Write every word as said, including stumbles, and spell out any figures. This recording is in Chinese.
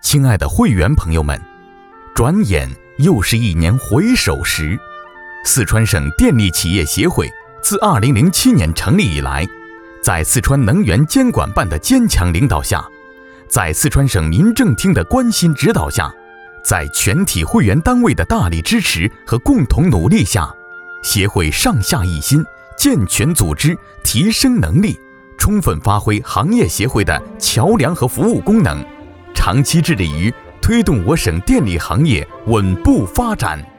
亲爱的会员朋友们，转眼又是一年回首时。四川省电力企业协会自二零零七年成立以来，在四川能源监管办的坚强领导下，在四川省民政厅的关心指导下，在全体会员单位的大力支持和共同努力下，协会上下一心，健全组织，提升能力，充分发挥行业协会的桥梁和服务功能，长期致力于推动我省电力行业稳步发展。